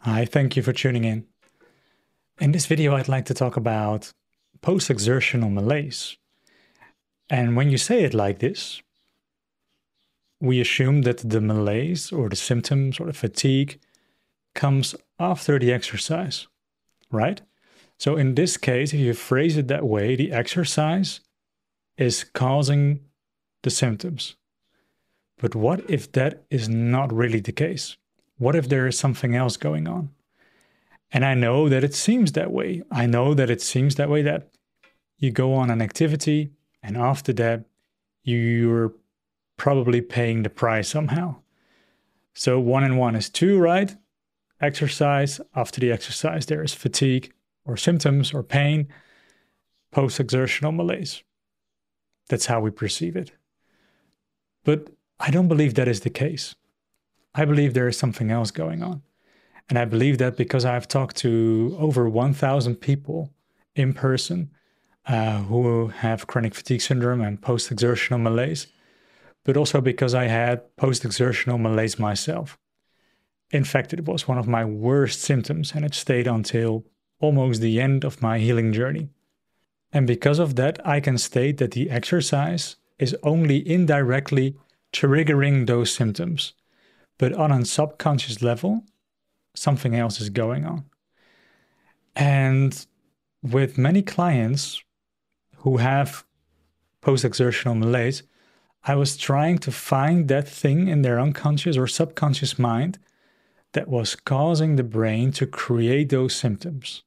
Hi, thank you for tuning in. In this video, I'd like to talk about post-exertional malaise. And when you say it like this, we assume that the malaise or the symptoms or the fatigue comes after the exercise, right? So in this case, if you phrase it that way, the exercise is causing the symptoms. But what if that is not really the case? What if there is something else going on? And I know that it seems that way. I know that it seems that way, that you go on an activity and after that, you're probably paying the price somehow. So 1 and 1 is 2, right? Exercise. After the exercise, there is fatigue or symptoms or pain, post-exertional malaise. That's how we perceive it. But I don't believe that is the case. I believe there is something else going on. And I believe that because I've talked to over 1,000 people in person who have chronic fatigue syndrome and post-exertional malaise, but also because I had post-exertional malaise myself. In fact, it was one of my worst symptoms and it stayed until almost the end of my healing journey. And because of that, I can state that the exercise is only indirectly triggering those symptoms. But on a subconscious level, something else is going on. And with many clients who have post-exertional malaise, I was trying to find that thing in their unconscious or subconscious mind that was causing the brain to create those symptoms.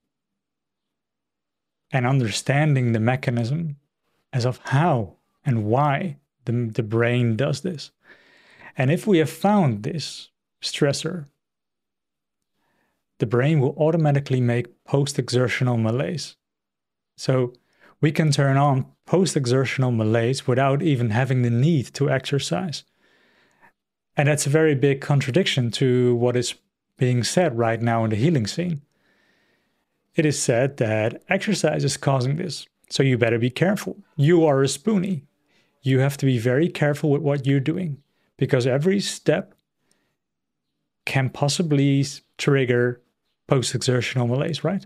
And understanding the mechanism as of how and why the brain does this. And if we have found this stressor, the brain will automatically make post-exertional malaise. So we can turn on post-exertional malaise without even having the need to exercise. And that's a very big contradiction to what is being said right now in the healing scene. It is said that exercise is causing this, so you better be careful. You are a spoonie. You have to be very careful with what you're doing, because every step can possibly trigger post-exertional malaise, right?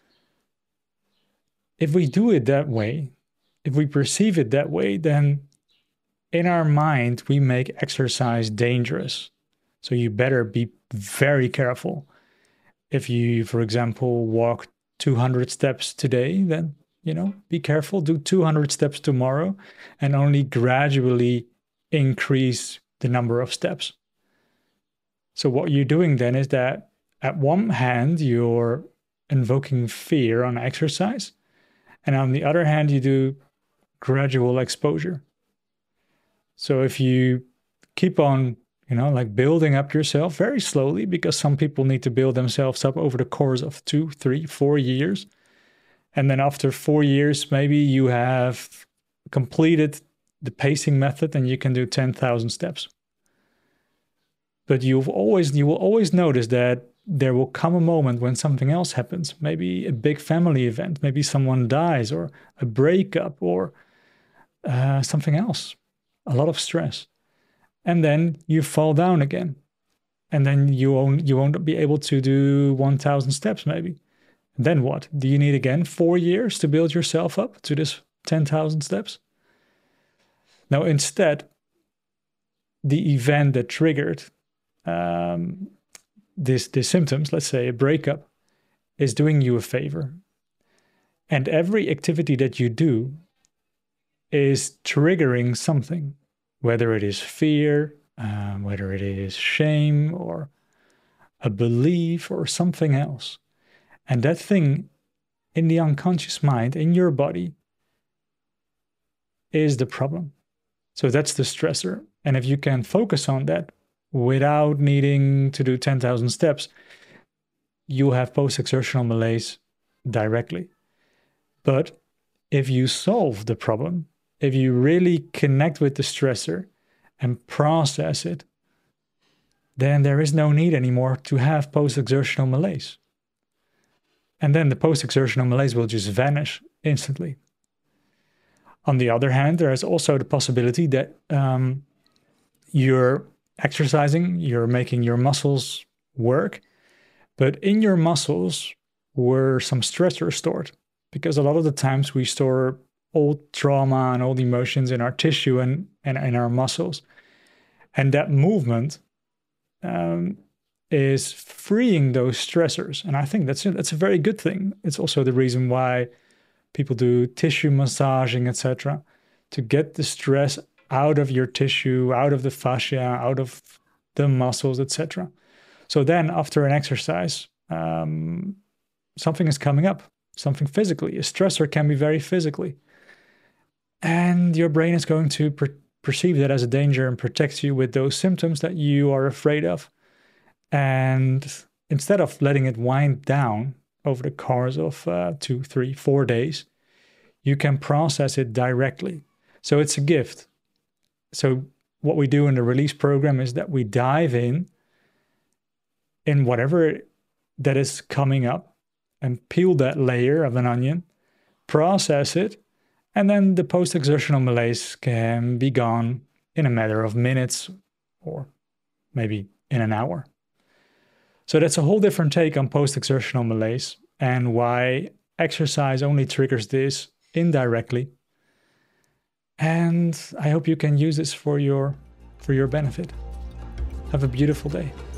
If we do it that way, if we perceive it that way, then in our mind, we make exercise dangerous. So you better be very careful. If you, for example, walk 200 steps today, then, be careful. Do 200 steps tomorrow and only gradually increase the number of steps. So what you're doing then is that at one hand, you're invoking fear on exercise. And on the other hand, you do gradual exposure. So if you keep on, building up yourself very slowly, because some people need to build themselves up over the course of 2, 3, 4 years. And then after 4 years, maybe you have completed the pacing method and you can do 10,000 steps. But you will always notice that there will come a moment when something else happens, maybe a big family event, maybe someone dies or a breakup or something else, a lot of stress. And then you fall down again. And then you won't be able to do 1,000 steps maybe. And then what? Do you need again 4 years to build yourself up to this 10,000 steps? Now, instead, the event that triggered these symptoms, let's say a breakup, is doing you a favor. And every activity that you do is triggering something, whether it is fear, whether it is shame or a belief or something else. And that thing in the unconscious mind, in your body, is the problem. So that's the stressor. And if you can focus on that without needing to do 10,000 steps, you'll have post-exertional malaise directly. But if you solve the problem, if you really connect with the stressor and process it, then there is no need anymore to have post-exertional malaise. And then the post-exertional malaise will just vanish instantly. On the other hand, there is also the possibility that you're exercising, you're making your muscles work, but in your muscles were some stressors stored, because a lot of the times we store old trauma and old emotions in our tissue and in our muscles. And that movement is freeing those stressors. And I think that's a very good thing. It's also the reason why people do tissue massaging, etc., to get the stress out of your tissue, out of the fascia, out of the muscles, etc. So then after an exercise, something is coming up, something physically. A stressor can be very physically. And your brain is going to perceive that as a danger and protect you with those symptoms that you are afraid of. And instead of letting it wind down over the course of 2, 3, 4 days, you can process it directly. So it's a gift. So what we do in the release program is that we dive in whatever that is coming up and peel that layer of an onion, process it, and then the post-exertional malaise can be gone in a matter of minutes or maybe in an hour. So that's a whole different take on post-exertional malaise and why exercise only triggers this indirectly. And I hope you can use this for your benefit. Have a beautiful day.